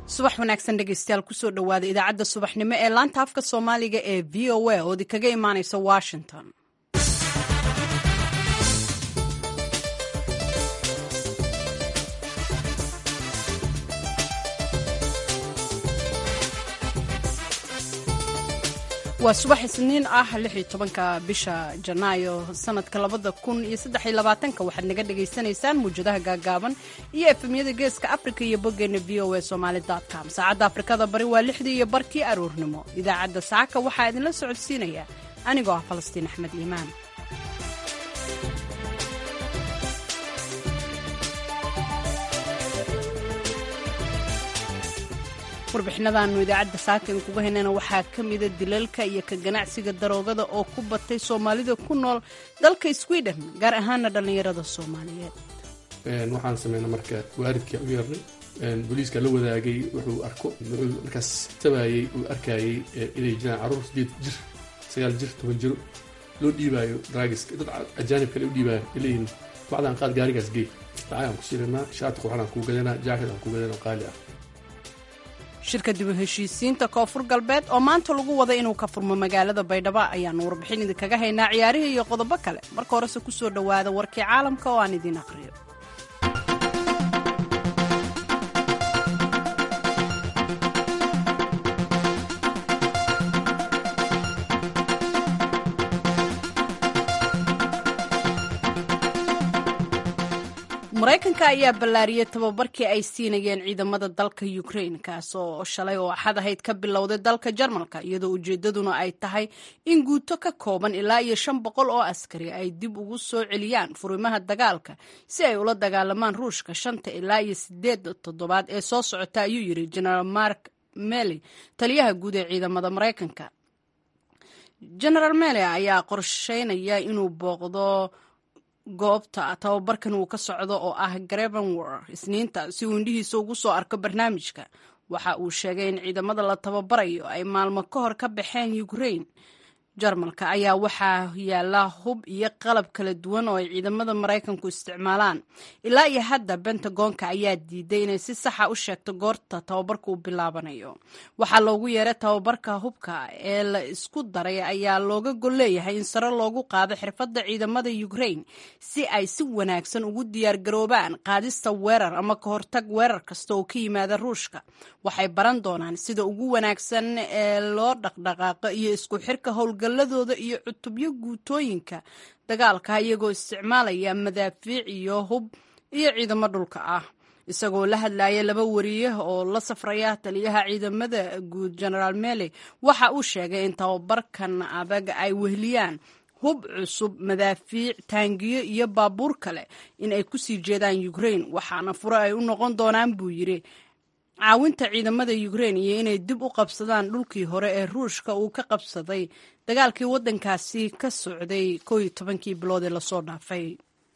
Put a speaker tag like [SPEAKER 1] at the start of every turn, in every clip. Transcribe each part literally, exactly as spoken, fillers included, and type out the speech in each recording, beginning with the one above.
[SPEAKER 1] subax wanaagsan dhegeystayaal kusoo dhowaada idaacadda subaxnimo ee laanta afka soomaaliga ee v o a oo di kaga imaaneysa washington. waa subax isniin ah lix iyo tobanka bisha janaayo sanadka labada kun iyo saddex iyo labaatanka waxaad naga dhagaysanaysaan muujadaha gaagaaban iyo efemyada geeska afrika iyo boggeena v o a somali com. saacadda afrikada bari waa lixdii iyo barkii aroornimo. idaacadda saaka waxaa idinla socodsiinaya anigoo ah falastiin axmed iimaan. warbixinadaanu idaacadda saaka idinkuga haynana waxaa ka mida dilalka iyo ka ganacsiga daroogada oo ku batay soomaalida ku nool dalka sweden, gaar ahaana dhallinyarada soomaaliyeed.
[SPEAKER 2] waxaan sameynay marka waalidka u yeernay, booliiska la wadaagay wuxuu arko wuxuu markaas tabayay uu arkayay inay jiraan caruur sideed jir sagaal jir toban jiro loo dhiibaayo draagiska dad ajaanib kale u dhiibaayo ileeyihin bacdaan qaad gaarigaas gey lacag aan ku siinanaa, shaati qurxan aan kuu gadanaa, jaakad aan kuu gadanaa qaali ah.
[SPEAKER 1] shirka dib u heshiisiinta koonfur galbeed oo maanta lagu wada inuu ka furmo magaalada baydhabo ayaanu warbixin idinkaga haynaa, ciyaarihii iyo qodobo kale. marka horese kusoo dhowaada warkii caalamka oo aan idiin aqriyo. maraykanka ayaa ballaariyey tababarkii ay siinayeen ciidamada dalka Ukraine, kaas oo shalay oo axad ahayd ka bilowday dalka Jarmalka, iyadoo ujeedaduna ay tahay in guuto ka kooban ilaa iyo shan boqol oo askari ay dib ugu soo celiyaan furimaha dagaalka si ay ula dagaalamaan Ruushka shanta ilaa iyo sideed toddobaad ee soo socota, ayuu yiri General Mark Milley, taliyaha guud ee ciidamada Maraykanka. General Milley ayaa qorsheynaya inuu booqdo goobta tababarkan uu ka socdo oo ah Grevenworth isniinta si uu indhihiisa ugu soo arko barnaamijka. waxa uu sheegay in ciidamada la tababarayo ay maalmo ka hor ka baxeen Ukraine. Jarmalka ayaa waxaa yaala hub iyo qalab kala duwan oo ay ciidamada Maraykanku isticmaalaan. ilaa iyo hadda Pentagonka ayaa diiday inay si saxa u sheegto goorta tababarku uu bilaabanayo. waxaa loogu yeeray tababarka hubka ee la isku daray ayaa looga gol leeyahay in sare loogu qaado xirfadda ciidamada Ukraine si ay si wanaagsan ugu diyaar garoobaan qaadista weerar ama ka hortag weerar kasta oo ka yimaada Ruushka. waxay baran doonaan sida ugu wanaagsan ee loo dhaqdhaqaaqo iyo isku xirka howlgal galadooda iyo cutubyo guutooyinka dagaalka iyagoo isticmaalaya madaafiic iyo hub iyo ciidamo dhulka ah. isagoo la hadlaya laba wariye oo la safraya taliyaha ciidamada guud General Milley waxa uu sheegay in tababarkan adag ay wehliyaan hub cusub, madaafiic, taangiyo iyo baabuur kale in ay ku sii jeedaan Ukraine, waxaana furo ay u noqon doonaan buu yiri caawinta ciidamada Ukraine iyo inay dib u qabsadaan dhulkii hore ee Ruushka uu ka qabsaday dagaalkii waddankaasi ka socday kow iyo tobankii bilood ee lasoo dhaafay.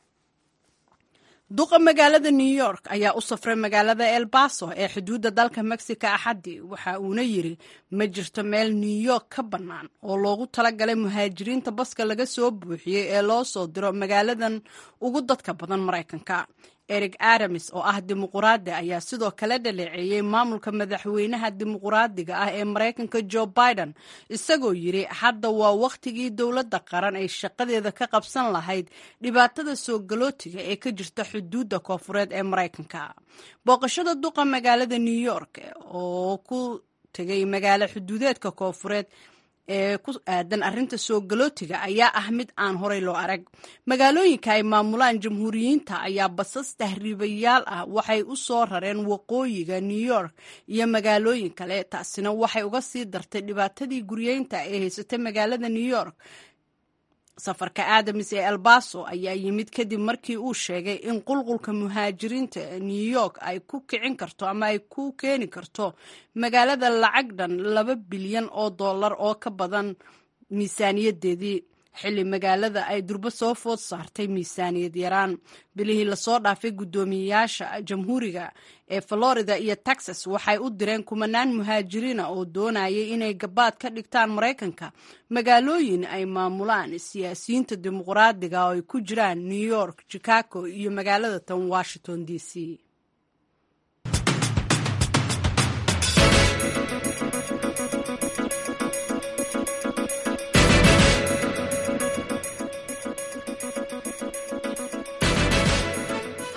[SPEAKER 1] duqa magaalada New York ayaa u safray magaalada El Paso ee xuduudda dalka Mexico axadii. waxa uuna yiri ma jirto meel New York ka bannaan oo loogu talagalay muhaajiriinta baska laga soo buuxiyey ee loo soo diro magaaladan ugu dadka badan Maraykanka. Eric Adams oo ah dimuqraadi ayaa sidoo kale dhaleeceeyay maamulka madaxweynaha dimuqraadiga ah ee Maraykanka Joe Biden, isagoo yiri hadda waa waqtigii dowladda qaran ay shaqadeeda ka qabsan lahayd dhibaatada soo galootiga ee ka jirta xuduudda koonfureed ee Maraykanka. booqashada duqa magaalada New York oo ku tagay magaalo xuduudeedka koonfureed ee ku aadan arrinta soo galootiga ayaa ah mid aan horey loo arag. magaalooyinka ay maamulaan jamhuuriyiinta ayaa basas tahriibayaal ah waxay u soo rareen waqooyiga New York iyo magaalooyin kale. taasina waxay uga sii dartay dhibaatadii guryeynta ee haysatay magaalada New York. safarka Adams ee El Paso ayaa yimid kadib markii uu sheegay in qulqulka muhaajiriinta New York ay ku kicin karto ama ay ku keeni karto magaalada lacag dhan laba bilyan oo dollar oo ka badan miisaaniyadeedii, xilli magaalada ay durba soo food saartay miisaaniyad yaraan. bilihii lasoo dhaafay guddoomiyeyaasha jamhuuriga ee Florida iyo Texas waxay u direen kumanaan muhaajiriina oo doonayay inay gabaad ka dhigtaan Maraykanka magaalooyin ay maamulaan siyaasiyiinta dimuqraadiga oo ay ku jiraan New York, Chicago iyo magaalada tan Washington D C.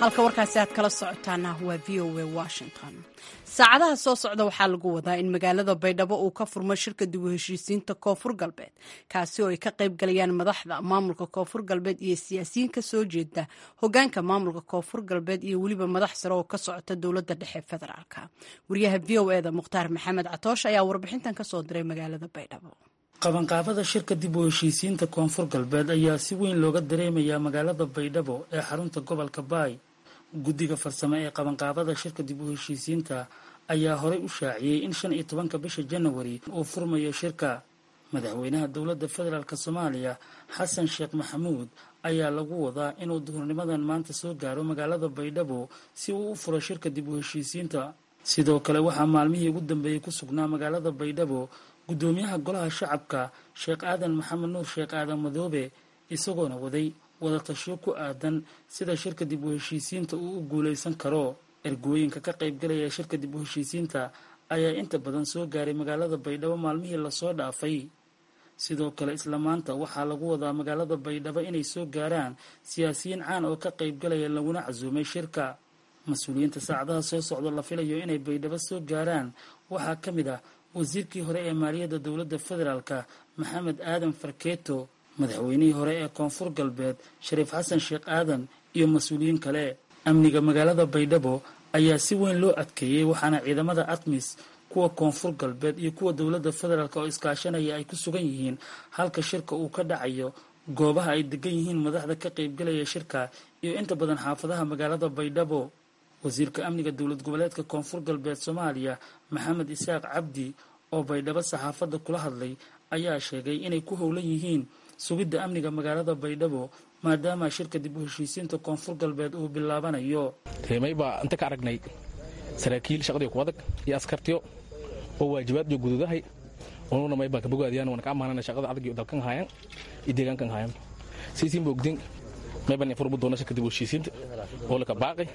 [SPEAKER 1] halka warkaasi aad kala socotaana waa v o a washington. saacadaha soo socda waxaa lagu wadaa in magaalada baydhabo uu ka furmo shirka dib u heshiisiinta koonfur galbeed, kaasi oo ay ka qayb galayaan madaxda maamulka koonfur galbeed iyo siyaasiyiin ka soo jeeda hogaanka maamulka koonfur galbeed iyo weliba madax sare oo ka socota dowladda dhexe federaalka. wariyaha v o eda mukhtaar maxamed catoosh ayaa warbixintan ka soo diray magaalada baydhabo.
[SPEAKER 3] qabanqaabada shirka dib u heshiisiinta koonfur galbeed ayaa si weyn looga dareemayaa magaalada baydhabo ee xarunta gobolka baay. guddiga farsamo ee qabanqaabada shirka dib u heshiisiinta ayaa horey u shaaciyey in shan iyo tobanka bisha janawari uu furmayo shirka. madaxweynaha dowladda federaalk soomaaliya xasan sheekh maxamuud ayaa lagu wadaa inuu duhurnimadan maanta soo gaaro magaalada baydhabo si uu u furo shirka dib u heshiisiinta. sidoo kale waxaa maalmihii ugu dambeeyey ku sugnaa magaalada baydhabo guddoomiyaha golaha shacabka sheekh aadan maxamed nuur sheekh aadan madoobe, isagoona waday wadatashiyo ku aadan sida shirka dib u heshiisiinta uu u guulaysan karo. ergooyinka ka qaybgalaya shirka dib u heshiisiinta ayaa inta badan soo gaaray magaalada baydhabo maalmihii lasoo dhaafay. sidoo kale isla maanta waxaa lagu wadaa magaalada baydhabo inay soo gaaraan siyaasiyiin caan oo ka qaybgalaya laguna casuumay shirka. mas-uuliyiinta saacadaha soo socda la filayo inay baydhabo soo gaaraan waxaa ka mid ah wasiirkii hore ee maaliyadda dowladda federaalka maxamed aadan farkeeto, madaxweynihii hore ee koonfur galbeed shariif xasan sheekh aadan iyo mas-uuliyiin kale. amniga magaalada baydhabo ayaa si weyn loo adkeeyey, waxaana ciidamada atmis, kuwa koonfur galbeed iyo kuwa dowladda federaalk oo iskaashanaya ay ku sugan yihiin halka shirka uu ka dhacayo, goobaha ay degan yihiin madaxda ka qaybgalaya shirka iyo inta badan xaafadaha magaalada baydhabo. wasiirka amniga dowlad goboleedka koonfur galbeed soomaaliya maxamed isaaq cabdi oo baydhabo saxaafadda kula hadlay ayaa sheegay inay ku howlan yihiin sugidda amniga magaalada baydhabo maadaama shirka dib u heshiisiinta koonfur galbeed uu bilaabanayo.
[SPEAKER 4] reemay baa inta ka aragnay saraakiil shaqadii ku adag iyo askartiyo oo waajibaad iyo guduudahay oona may baa ka bogaadiyaan wana ka amaanana shaqada adag iyo dalkan hayaan iyo deegaankan hayaan siisin boogdin may baan furbu doona shirka dib u heshiisiinta oo la ka baaqay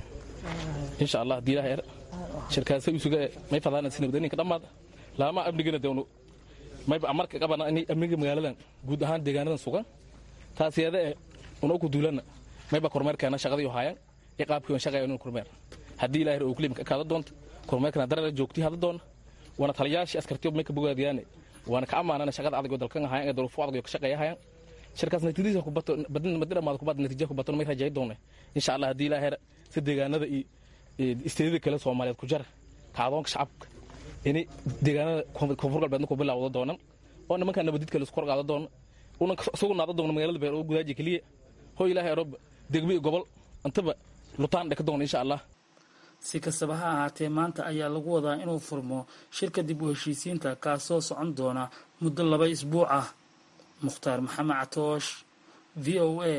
[SPEAKER 4] insha Allah diilaha yar shirkaas uu suga may fadana sinabadani ka dhamaad laama amnigana dawno may ba marka qabana in amniga magaaladan guud ahaan deegaanadan sugan taasiyada oo ku duulana may ba kormeerkana shaqada iyo hayaan ee qaabkii shaqada inuu kormeer hadii ilaahay uu kulimka ka doonto kormeerkana darar joogti hada doon wana taliyaasha askartiyo may ka bogaadiyaan wana ka amaanana shaqada adag oo dalkan hayaan ee duruufo adag ka shaqeeyaan shirkaas natiijada ku bato badan madira maad ku baad natiijada ku bato may rajay doonay insha Allah hadii ilaahay si deegaanada iyo isteedada kale Soomaaliyeed ku jar kaadoonka shacabka inay deegaanada koonfur galbeed ku bilaawdo doonan oo nimanka nabadid kale isku qorqaado doon una soo naado doon magaalada beer oo gudaaji kaliya hoo ilaahay roob degmi gobol antaba lutaan dhaka doon insha Allah.
[SPEAKER 3] si kastaba ha ahaatee maanta ayaa lagu wadaa inuu furmo shirka dib u heshiisiinta kaasoo socon doona muddo laba isbuuc ah. mukhtaar maxamed catoosh, v o a,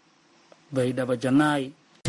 [SPEAKER 3] baydhabo Janaay.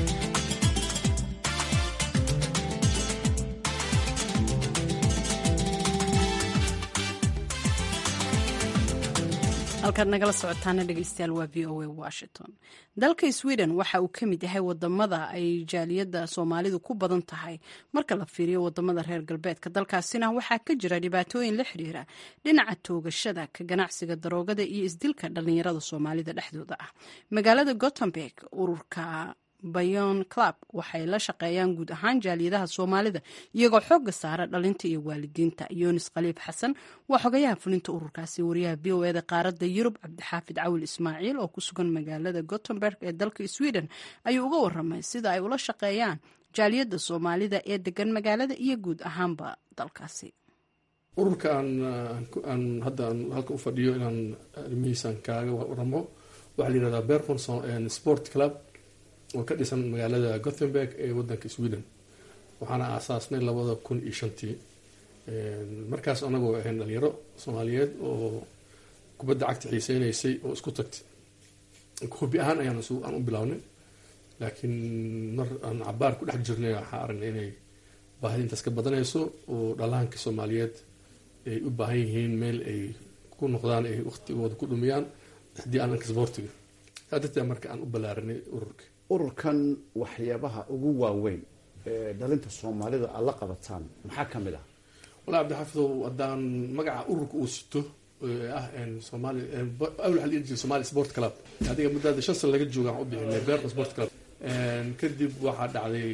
[SPEAKER 1] halkaad nagala socotaana dhegeystayaal waa v o a washington. dalka sweden waxa uu ka mid yahay wadamada ay jaaliyadda soomaalidu ku badan tahay marka la fiiriyo wadamada reer galbeedka. dalkaasina waxaa ka jira dhibaatooyin la xiriira dhinaca toogashada, ka ganacsiga daroogada iyo isdilka dhalinyarada soomaalida dhexdooda ah. magaalada gothenburg ururka bayon club waxay la shaqeeyaan guud ahaan jaaliyadaha soomaalida iyagoo xooga saara dhalinta iyo waalidiinta. yunis khaliif xasan waa xogayaha fulinta ururkaasi. wariyaha v o eda qaaradda yurub cabdixaafid cawil ismaaciil oo ku sugan magaalada gothenburg ee dalka sweden ayuu uga waramay sida ay ula shaqeeyaan jaaliyadda soomaalida ee degan magaalada iyo guud ahaanba dalkaasi.
[SPEAKER 2] ururka aan hadda halka u fadhiyo inaan arrimihiisaan kaaga waramo waxaa la yidhahdaa Berfon Sport Club oo ka dhisan magaalada Gothenburg ee wadanka Sweden. waxaana aasaasnay labada kun iyo shantii markaas anagoo ahayn dhalinyaro Soomaaliyeed oo kubadda cagta xiiseynaysay oo isku tagtay. hobby ahaan ayaan u bilawnay, laakiin mar aan cabaar ku dhex jirnay waxaan aragnay inay baahidintaas ka badanayso oo dhalaanka Soomaaliyeed ay u baahan yihiin meel ay ku noqdaan ay waqtigooda ku dhumiyaan haddii aan anka sportiga. hadda marka aan u balaaranay ururka
[SPEAKER 5] ururkan waxyaabaha ugu waaweyn ee dhalinta Soomaalida alla qabataan maxaa ka mid ah?
[SPEAKER 2] wala Cabdixafidow hadaan magaca ururka uu sito ah in Soomaali awal hal inji Somali Sport Club adiga mudada shan sano laga joogo aan u bixinay Berfon Sport Club. kadib waxaa dhacday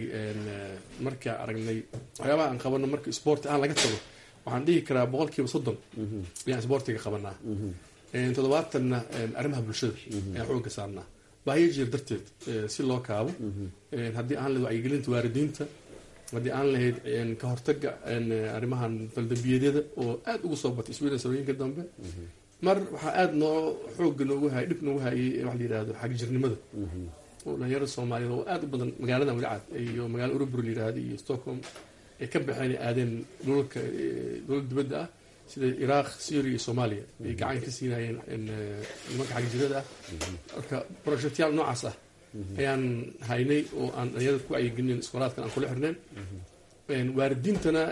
[SPEAKER 2] markaa aragnay waxyaabaha aan qabano marka sport aan laga tago waxaan dhihi karaa boqol kiiba soddon ayaan sportiga qabanaa toddobaatanna arrimaha bulshada ayaan xooga saarnaa baahiyo jeer darteed si loo kaabo haddii aan lahayd wacyigelinta waalidiinta haddii aan lahayd ka hortaga arrimahan faldambiyeedyada oo aada ugu soo batay sweden sarooyinka dambe mar waxaa aada noo xooga noogu hayay dhib noogu hayay waxa la yidhahdo xagjirnimada oo dhalinyarada soomaaliyeed oo aada u badan magaaladan wadacaad iyo magaala urubur la yidhahdo iyo stockholm ay ka baxeen aadeen dhulalka dowlad dibadda ah sida iraaq syria iyo soomaaliya ay gacan ka siinayeen nimanka xagjirada ah marka projectyaal noocaas ah ayaan haynay oo aan dhalinyarada ku wacyigelin iskoolaadkan aan kula xirneen waalidiintana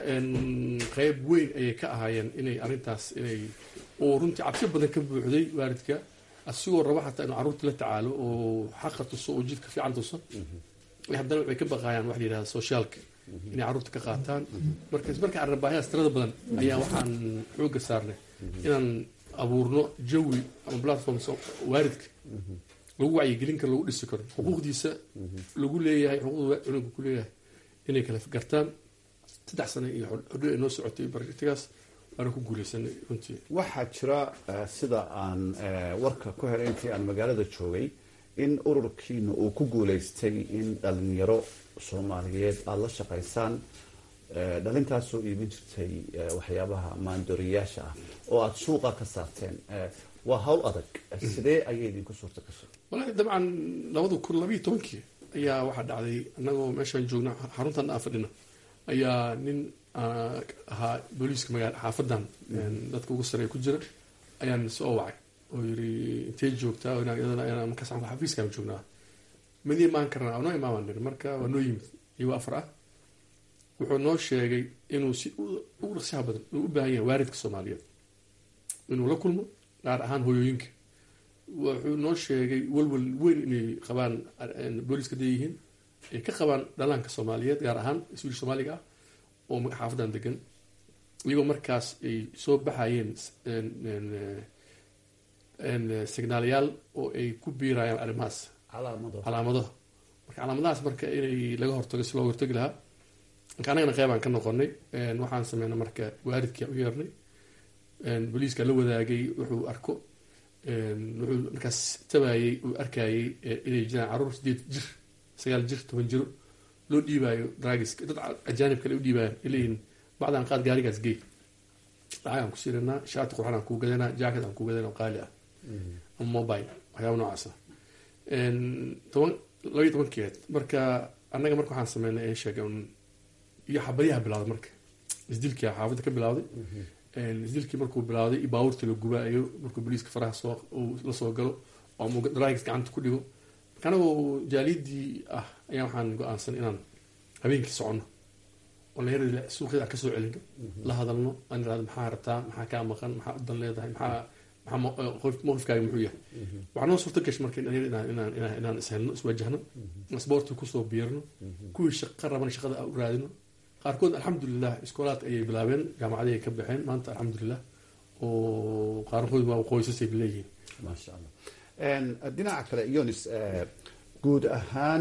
[SPEAKER 2] qeyb weyn ayay ka ahaayeen inay arrintaas inay oo runtii cabsi badan ka buuxday waalidka asigoo raba xataa inuu carruurta la tacaalo oo xaqa tuso oo jidka fiican tuso haddana waxay ka baqaayaan waxa la yidhahda sociaalka inay carruurta ka qaataan markas marka arrinbaahiyaas tirada badan ayaa waxaan xooga saarnay inaan abuurno jawi ama platform waalidka lagu wacyigelin karo lagu dhisi karo xuquuqdiisa lagu leeyahay xuquuqda cunuga ku leeyahay inay kala gartaan saddex sano iyo xodho ay noo socotay bartigaas waana ku guuleysanay runtii
[SPEAKER 5] waxaa jira sida aan warka ku helay intii aan magaalada joogay in ururkiina uu ku guuleystay in dhalinyaro soomaaliyeed aada la shaqaysaan dhalintaasoo iibin jirtay waxyaabaha maandooriyaasha ah oo aada suuqa ka saarteen waa hawl adag sidee ayay idinku suurta gashay
[SPEAKER 2] walahi dabcan labada kun labayo tobankii ayaa waxaa dhacday annagoo meeshaan joogna xaruntan aan fadhino ayaa nin ahaa booliiska magaala xaafadan dadka ugu sareeya ku jira ayaan soo wacay oo yiri intee joogtaa markaas xafiiskaan joognaa mid imaan karnaa noo imaamaan niri marka waa noo yimid iyagoo afar ah wuxuu noo sheegay inuu si ugu dhaqsiyaha badan uu u baahan yahay waalidka soomaaliyeed inuu la kulmo gaar ahaan hooyooyinka wuxuu noo sheegay walwal weyn inay qabaan booliiska dee yihiin ay ka qabaan dhalaanka soomaaliyeed gaar ahaan iswiil soomaaliga ah oo xaafadan degan iyagoo markaas ay soo baxayeen signaalayaal oo ay ku biirayaan arrimahaas calaamado marka calaamadahaas marka inay laga hortago si loo hortagi lahaa marka annagana qeybaan ka noqonay waxaan sameynay marka waalidkia u yeernay booliiska la wadaagay wuxuu arko wuxuu markaas tabayey uu arkayey inay jiraan carruur sideed jir sagaal jir toban jiro loo dhiibaayo dragiska dad ajaanib kale u dhiibaayan ay leeyihin bacdaan qaad gaarigaas gey lacag aan ku siiranaa shaati qurxan aan kuu gadanaa jacket aan kuu gadanaa oo qaali ah ama mobile waxyaaba noocaas ah toban labaiyo tobankeed marka annaga marka waxaan sameynay ee sheegay iyo xabaryaha bilawday marka isdilkia xaafadda ka bilawday isdilkii markuu bilawday baabuurta la gubaayo markuu booliiska faraha soo la soo galo oo dragis gacanta ku dhigo marka anagoo jaaliyadii ah ayaa waxaan go-aansan inaan habeenkii soconno oo dhalinyarada suuqyada aan kasoo celino la hadalno aan irahdo maxaa rabtaa maxaa kaa maqan maxaa udan leedahay maxaa mawqifkaaga muxuu yahay waxaa noo suurta gashay marka dhalinyarada inaan ishelno iswajahno sboorti kusoo biirno kuwii shaqa raban shaqada u raadino qaarkood alxamdulilah iskoolaad ayay bilaabeen jaamacadii ay ka baxeen maanta alxamdulilah oo qaarkood waa qoysasay leeyihiin
[SPEAKER 5] maasha allah dhinaca kale yonis guud ahaan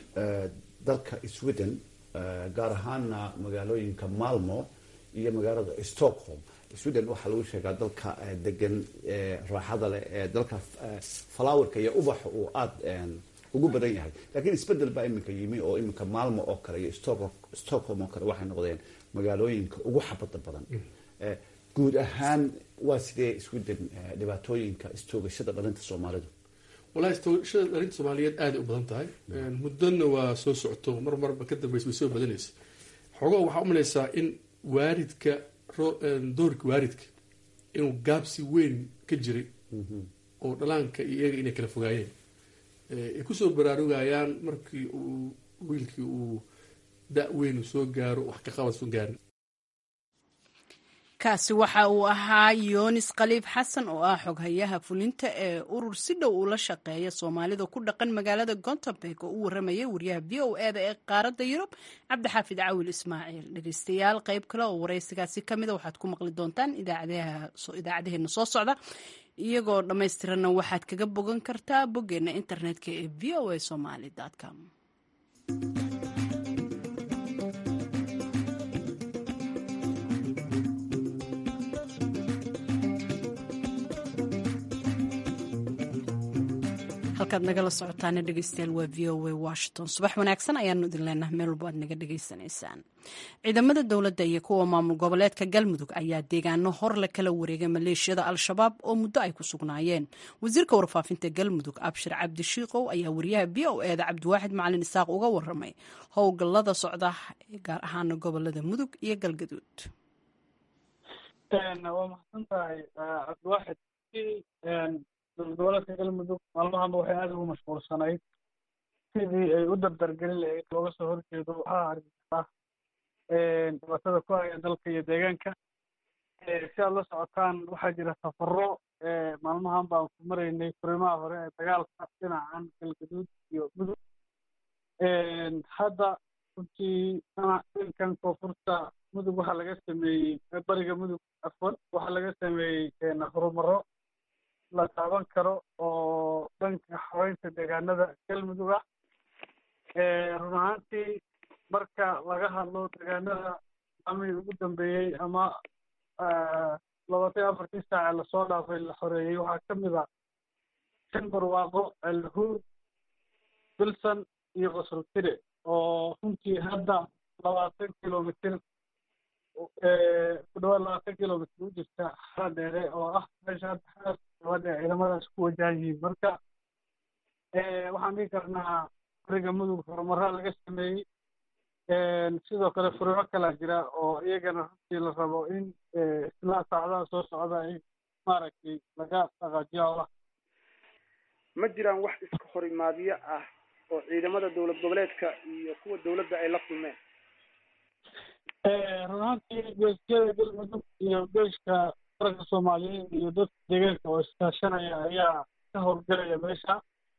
[SPEAKER 5] dalka sweden gaar ahaana magaalooyinka malmo iyo magaalada stockholm sweden waxaa lagu sheegaa dalka degan raaxada leh ee dalka flowerka iyo ubaxa uu aada ugu badan yahay laakiin isbedel baa iminka yimi oo iminka maalmo oo kale iyo stockholm oo kale waxay noqdeen magaalooyinka ugu xabada badan guud ahaan waa sidee sweden dhibaatooyinka istoogashada dhalinta soomaalidu
[SPEAKER 2] wallahi istoogashada dhalinta soomaaliyeed aaday u badan tahay muddona waa soo socto mar marba ka dambaysa way soo badanaysa xoogaa waxaa u malaysaa in waalidka doorka waalidka inuu gaabsi weyn ka jiray oo dhalaanka iyo iyaga inay kala fogaayeen ay kusoo baraarugayaan markii uu wiilkii uu da- weyn soo gaaro wax ka qabad soo gaarin
[SPEAKER 1] kaasi waxa uu ahaa yoonis khaliif xasan oo ah xoghayaha fulinta ee urur si dhow ula shaqeeya soomaalida ku dhaqan magaalada gontemberg oo u waramayay wariyaha v o e da ee qaaradda yurub cabdixaafid cawil ismaaciil dhegeystayaal qayb kale oo waraysigaasi ka mida waxaad ku maqli doontaan idaacadaheena soo socda iyagoo dhammaystiranna waxaad kaga bogan kartaa boggeena internetka ee v o a somaly com halkaad nagala socotaana dhegeystayaal waa v o a washington. subax wanaagsan ayaanu idin leenahay meel walba aad naga dhegeysanaysaan. ciidamada dowladda iyo kuwa maamul goboleedka galmudug ayaa deegaano hor la kala wareegay maleeshiyada al-shabaab oo muddo ay ku sugnaayeen. wasiirka warfaafinta galmudug abshir cabdi shiiqow ayaa wariyaha v o e da cabdiwaaxid macalin isaaq uga waramay howlgallada socda gaar ahaana gobolada mudug iyo galgaduud.
[SPEAKER 6] waa mahadsantahay cabdiwaaxid. gobolka galmudug maalmahanba waxay aada ugu mashquulsanayd sidii ay u dardargelin lahayd looga soo horjeedo waxaa argixisa dhibaatada ku haya dalka iyo deegaanka. si aad la socotaan waxaa jira safaro maalmahan baan ku maraynay furimaha hore ee dagaalka dhinacan galgaduud iyo mudug. hadda runtii dhankan koonfurta mudug waxaa laga sameeyey bariga mudug afwan waxaa laga sameeyey horumaro la taaban karo oo dhanka xoreynta deegaanada galmudug ah. run ahaantii marka laga hadlo deegaanada amii ugu dambeeyey ama labaatan iyo afartii saace lasoo dhaafay la xoreeyey waxaa ka mid a shan barwaaqo, alhuur, bilsan iyo qosoltire oo runtii hadda labaatan kilomitir ku dhawaad labaatan kilomitr u jirta xara dheere oo ah meesha hadda xaas gabadha ciidamadaas ku wajahan yihiin. marka waxaan dhihi karnaa bariga mudug horumaraa laga sameeyey. sidoo kale furimo kalaa jira oo iyagana runtii la rabo in isla saacadaha soo socda ay maaragtay laga dhaqaajiyo howlaha.
[SPEAKER 7] ma jiraan wax iska horimaadyo ah oo ciidamada dowlad goboleedka iyo kuwa dowladda ay la kulmeen?
[SPEAKER 6] run ahaantii geeskiyada galmudug iyo geeska qaranka soomaaliyeed iyo dadka deegaanka oo iskaashanaya ayaa ka howlgalaya meesha.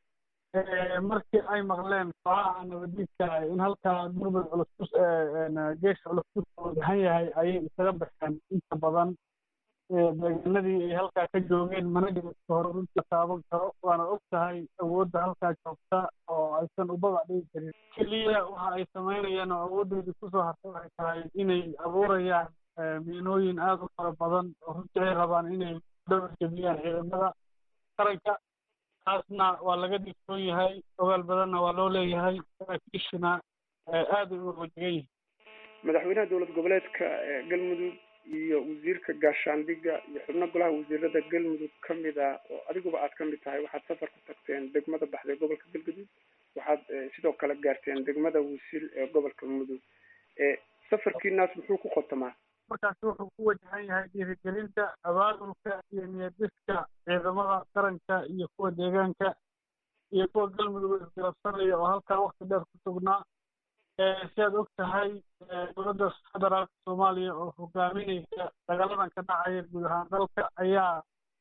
[SPEAKER 6] markii ay maqleen kooxaha nabadiidka in halkaa gurmud culus ku geeska culus ku soo wajahan yahay ayay isaga baxeen inta badan deegaanadii ay halkaa ka joogeen. mana dhibadka hore runtii taaban karo waana og tahay awoodda halkaa joogta oo aysan ubaga dhigi karin. keliya waxa ay samaynayaan oo awooddoodii kusoo hartay waxay tahay inay abuurayaan miinooyin aada u fara badan oo runtii ay rabaan inay dhabar jebiyaan ciidamada qaranka. taasna waa laga digtoon yahay, ogaal badanna waa loo leeyahay, saraakiishuna aada ay u wajagan yihin.
[SPEAKER 7] madaxweynaha dowlad goboleedka galmudug iyo wasiirka gaashaandhigga iyo xubno golaha wasiirada galmudug ka mid ah oo adiguba aad ka mid tahay waxaad safar ku tagteen degmada baxday gobolka galgaduud. waxaad sidoo kale gaarteen degmada wisil ee gobolka mudug. safarkiinaas muxuu ku qotamaa?
[SPEAKER 6] markaasi wuxuu ku wajahan yahay dhiirigelinta abaabulka iyo niyadiska ciidamada qaranka iyo kuwa deegaanka iyo kuwa galmudug isgarabsanaya oo halkaa wakti dheer ku sugnaa. si aad og tahay dowladda federaalka soomaaliya oo hogaaminaysa dagaaladan ka dhacaya guud ahaan dalka ayaa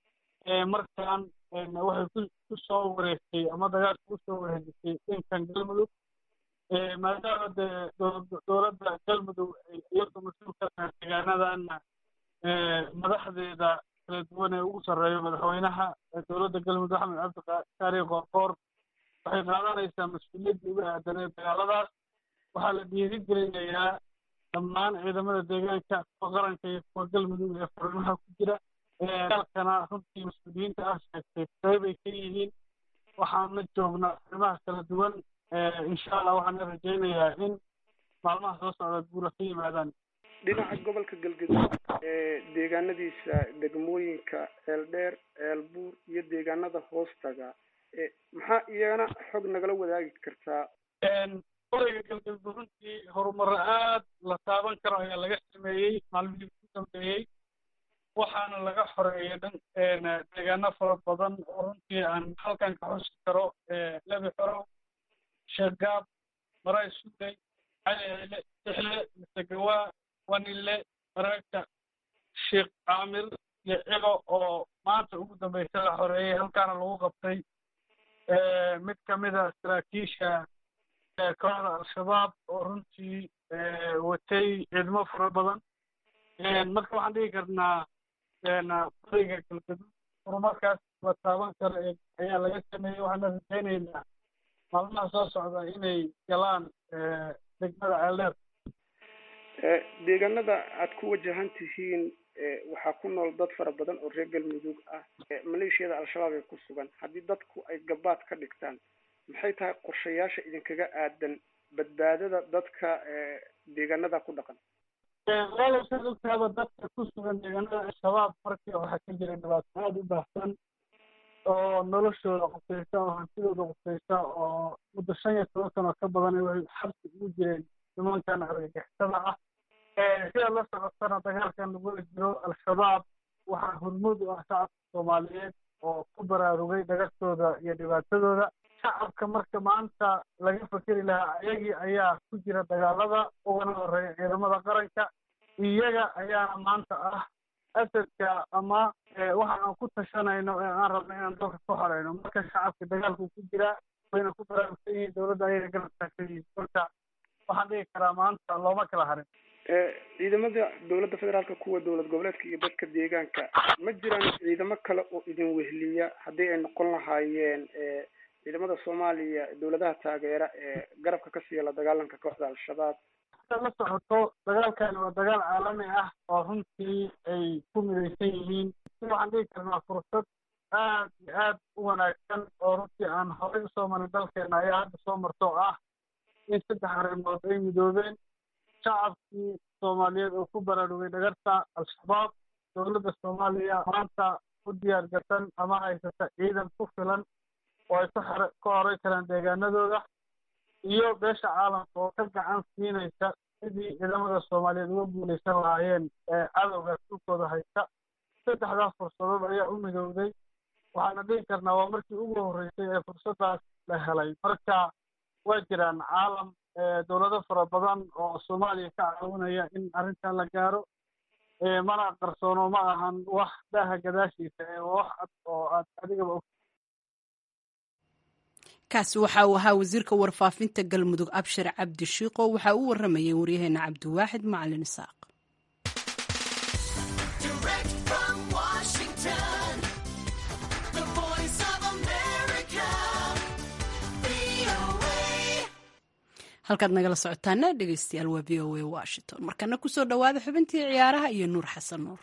[SPEAKER 6] markaan waxay ku soo wareegtay ama dagaalka usoo wareejisay dhankan galmudug. maadaama dee dowladda galmudug ay iyadu mas-uul ka tahay deegaanadana madaxdeeda kala duwan ee ugu sarreeyo madaxweynaha dowladda galmudug axmed cabdikaari qoorqoor waxay qaadanaysaa mas-uuliyaddii uga aadanee dagaaladaas. waxaa la dhiirigelinayaa dhammaan ciidamada deegaanka kuwa qaranka iyo kuwa galmudug ee furimaha ku jira. dagaalkana runtii mas-uuliyiinta ah sheegtay qayb ay ka yihiin. waxaana joognaa furimaha kala duwan. insha allah waxaan rajaynayaa in maalmaha soo socda guula ka yimaadaan.
[SPEAKER 7] dhinaca gobolka galgaduud ee deegaanadiisa degmooyinka eeldheer, eelbuur iyo deegaanada hoostaga maxaa iyagana xog nagala wadaagi kartaa?
[SPEAKER 6] bariga galgaduud runtii horumaro aad la taaban karo ayaa laga sameeyey maalmihii ku dambeeyey. waxaana laga xoreeyay dhan deegaano fara badan oo runtii aan halkan ka xusi karo lebi xorow, sheegaab, maray suday, caleele, sixle, misegawaa, wanile, mareegta, sheekh caamir iyo cigo oo maanta ugu dambeysa la xoreeyey. halkaana lagu qabtay mid kamid a saraakiisha kooxda al-shabaab oo runtii watay ciidamo fara badan. marka waxaan dhigi karnaa bariga galgaduud horumarkaas la taaban karo ayaa laga sameeyey. waxaana rajaynaynaa maalmaha soo socda inay galaan degmada ceeldheer.
[SPEAKER 7] deegaanada aad ku wajahan tihiin waxaa ku nool dad fara badan oo reer galmudug ah, maleeshiyada al-shabaab ee ku sugan. haddii dadku ay gabaad ka dhigtaan, maxay tahay qorshayaasha idinkaga aadan badbaadada dadka deegaanada ku dhaqan?
[SPEAKER 6] walaalashadugtaaba dadka ku sugan deegaanada al-shabaab markii waxaa ka jira dhibaato aada u baahsan oo noloshooda qusaysa oo hantidooda qusaysa oo muddo shan iyo toban sano ka badan waxay xabsi ugu jireen nimankan argagixisada ah. sida la socotana dagaalkan lagula jiro al-shabaab waxaa hormuud u ah shacabka soomaaliyeed oo ku baraarugay dhagartooda iyo dhibaatadooda. shacabka marka maanta laga fakeri lahaa ayagii ayaa ku jira dagaalada ugana horeeya ciidamada qaranka, iyaga ayaana maanta ah asadka ama waxa aan ku tashanayno ee aan rabno inaan dalka ku horeyno. marka shacabka dagaalku ku jiraa wayna ku baraarugsan yihiin, dowladda ayay garab taagsan yihiin. marka waxaan dhigi karaa maanta looma kala harin.
[SPEAKER 7] ciidamada dowladda federaalka, kuwa dowlad goboleedka iyo dadka deegaanka, ma jiraan ciidamo kale oo idin wehliya haddii ay noqon lahaayeen ciidamada soomaaliya, dowladaha taageera ee garabka ka siiya la dagaalanka kooxda al-shabaab?
[SPEAKER 6] sida la socoto dagaalkani waa dagaal caalami ah oo runtii ay ku midaysan yihiin. si waxaan dhigi karnaa fursad aad iyo aad u wanaagsan oo runtii aan horey usoo marin dalkeena ayaa hadda soo marto oo ah in saddex arrimood ay midoobeen. shacabkii soomaaliyeed oo ku baraarugay dhagarta al-shabaab, dowladda soomaaliya maanta u diyaar garsan ama haysata ciidan ku filan oo ay ka horey karaan deegaanadooda, iyo beesha caalamka oo ka gacan siinaysa sidii ciidamada soomaaliyeed uga guulaysan lahaayeen cadowga dhulkooda haysta. saddexdaas fursadood ayaa u midowday. waxaana dhihi karnaa waa markii ugu horreysay ee fursadaas la helay. marka waa jiraan caalam dowlado fara badan oo soomaaliya ka caawinaya in arrintan la gaaro. mana qarsoono, ma ahan wax daaha gadaashiisa ee wax cad oo aad adigaba og.
[SPEAKER 1] kaasi waxa uu ahaa wasiirka warfaafinta galmudug abshir cabdi shiiqo. waxa uu waramayay waryaheena cabdiwaaxid macalin isaaq. halkaad nagala socotaana dhegeystayaal waa v o a washington. markana kusoo dhawaada xubintii ciyaaraha iyo nuur xasan nuur.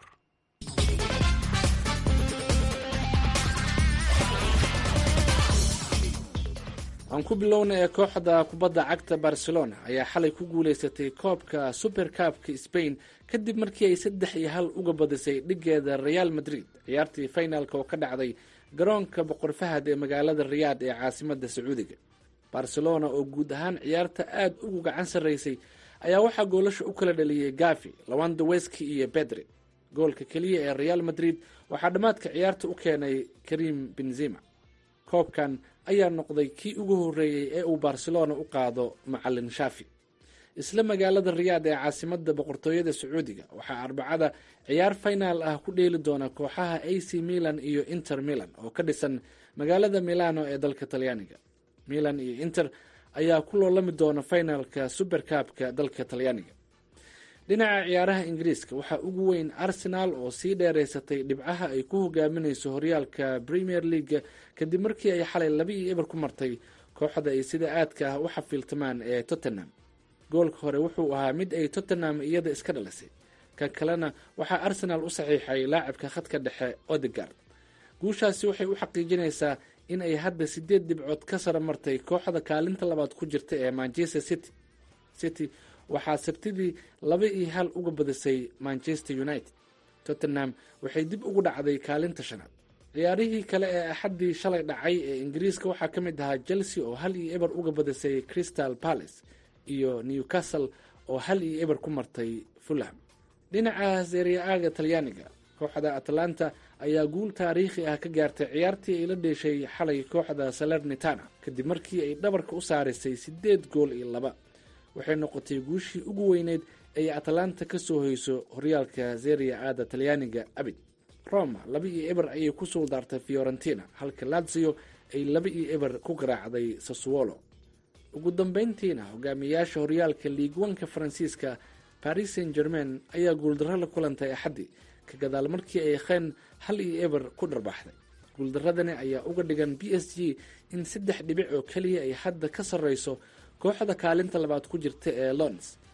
[SPEAKER 8] aan ku bilowna ee kooxda kubadda cagta barcelona ayaa xalay ku guulaysatay koobka super kaabka spain kadib markii ay saddex iyo hal uga badisay dhigeeda real madrid ciyaartii finaalka oo ka dhacday garoonka boqor fahad ee magaalada riyaad ee caasimada sacuudiga. barcelona oo guud ahaan ciyaarta aada ugu gacan sarraysay ayaa waxaa goolasha u kala dhaliyey gafi, lawandaweski iyo bedri. goolka keliya ee real madrid waxaa dhammaadka ciyaarta u keenay karim benzema. koobkan ayaa noqday kii ugu horreeyey ee uu barcelona u qaado macalin shafi. isla magaalada riyaad ee caasimada boqortooyada sacuudiga waxaa arbacada ciyaar finaal ah ku dheeli doona kooxaha a c milan iyo inter milan oo ka dhisan magaalada milano ee dalka talyaaniga. milan iyo inter ayaa ku loolami doona finaalka super kaabka dalka talyaaniga. dhinaca ciyaaraha ingiriiska waxaa ugu weyn arsenal oo sii dheereysatay dhibcaha ay ku hogaaminayso horyaalka premier league kadib markii ay xalay laba iyo eber ku martay kooxda ay sida aadka ah u xafiiltamaan ee tottenham. goolka hore wuxuu ahaa mid ay tottenham iyada iska dhalisay, kan kalena waxaa arsenal u saxiixay laacibka khadka dhexe odegaard. guushaasi waxay u xaqiijinaysaa in ay hadda sideed dhibcood ka sara martay kooxda kaalinta labaad ku jirta ee manchester city. city waxaa sabtidii laba iyo hal uga badisay manchester united. tottenham waxay dib ugu dhacday kaalinta shanaad. ciyaarihii kale ee axaddii shalay dhacay ee ingiriiska waxaa ka mid ahaa chelsea oo hal iyo eber uga badisay crystal palace iyo newcastle oo hal iyo eber ku martay fulham. dhinaca serie a-ga talyaaniga kooxda atlanta ayaa guul taariikhi ah ka gaartay ciyaartii ay la dheeshay xalay kooxda salernitana kadib markii ay dhabarka u saarisay sideed gool iyo laba. waxay noqotay guushii ugu weyneyd ay atlanta ka soo hoyso horyaalka serie a-da talyaaniga abid. roma laba iyo eber ayay ku soo daartay fiorentina halka lazio ay laba iyo eber ku garaacday sassuolo. ugu dambeyntiina hogaamiyayaasha horyaalka liigwanka faransiiska paris saint germain ayaa guuldarro la kulantay axaddii ka gadaal markii ay kheen hal iyo eber ku dharbaxday. guuldaradani ayaa uga dhigan b s g in saddex dhibic oo keliya ay hadda ka sarreyso kooxda kaalinta labaad ku jirta ee lons.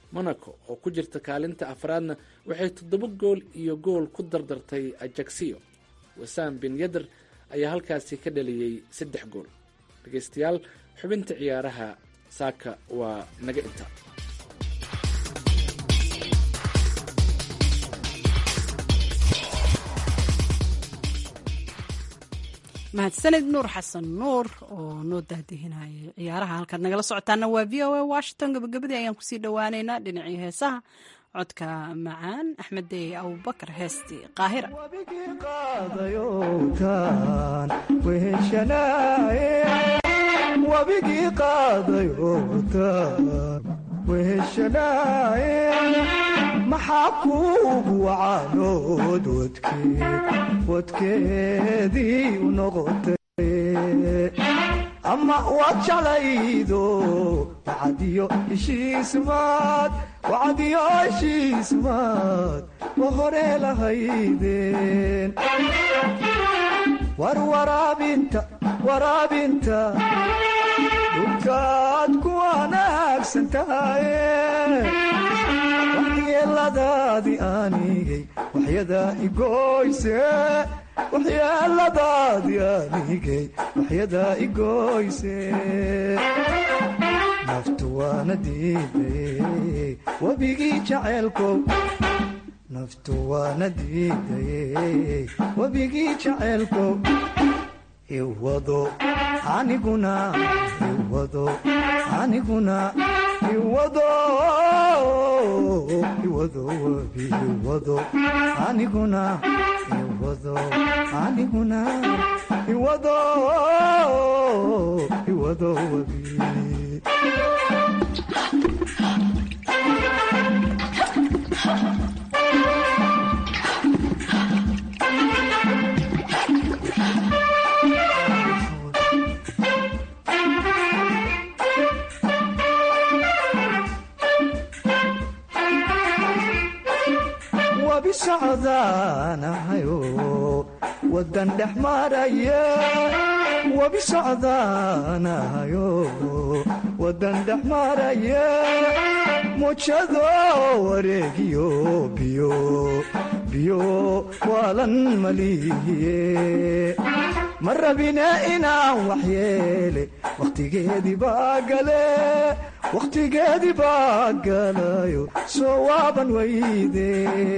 [SPEAKER 8] monaco oo ku jirta kaalinta afraadna waxay toddoba gool iyo gool ku dardartay ajaxiyo. wasaam bin yader ayaa halkaasi ka dhaliyey saddex gool. dhegeystayaal, xubinta ciyaaraha saaka waa naga inta.
[SPEAKER 1] mahadsanid nuur xasan nuur oo noo daadihinaya ciyaaraha. halkaad nagala socotaana waa v o a washington. gabagabadii ayaan kusii dhowaaneynaa dhinacii heesaha. codka macaan axmed dey abubakar heestii qaahira.
[SPEAKER 9] wabigii qaadayootaan weheshanaaye maxaa kuugu wacaanood wadkeed wadkeedii u noqotay ama waad jeclaydo wacadiyo heshiismaad wacadiyo heshiismaad wa hore lahaydeen war waraabinta waraabinta dhulkaad ku wanaagsan tahaye waxyeeladaadii aanigay waxyadaa igoyse waxyeeladaadii aanigay waxyadaa igoyse naftu waana diidaye webigii jaceelkow naftu waana diidaye webigii jaceelkow iwado aniguna iwado aniguna iwado iwado webi iwado aniguna iwado aniguna iwado iwado webi wabisocdaanahayo wadan dhex maraya wabisocdaanahayo wadan dhex maraya mujado wareegiyo biyo biyo waalan malihiye ma rabine inaan waxyeele wakhtigeedii baa gale wakhtigeedii baa galayo soo waaban weyde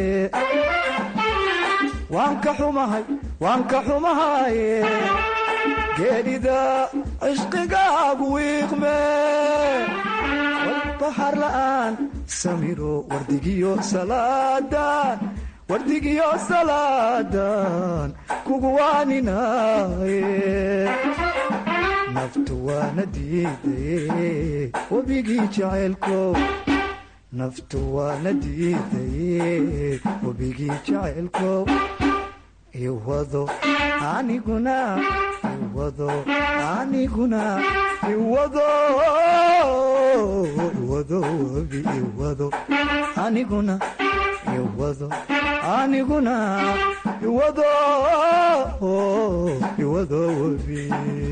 [SPEAKER 9] waan ka xumahay waan ka xumahaye geedhida cishqigaagu wiiqme walbahar la'aan samiro wardigiyo salaadan wardigiyo salaadan kugu waaninaye naftu waana diidaye webigii jaceelkow naftu waana diidaye webigii jaceelkow iwado aniguna iwado aniguna iwado iwado webi iwado aniguna iwado aniguna iwado iwado webi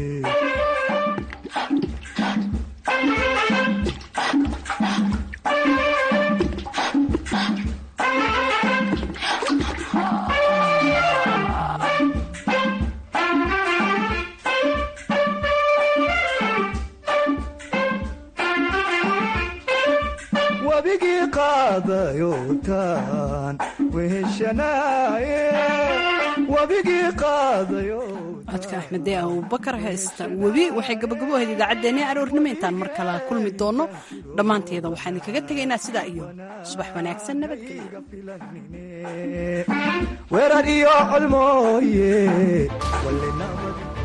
[SPEAKER 9] wabigii qaadayootaan weheshanaaye wabigii qaadayo
[SPEAKER 1] codka axmed dey abubakar heesta webi waxay gabagabo ahayd idaacaddeenii aroornimo. intaan mar kale kulmi doono dhammaanteeda waxaan idinkaga tegaynaa sidaa iyo subax wanaagsan. nabadgelyo.
[SPEAKER 9] weerar iyo colmooye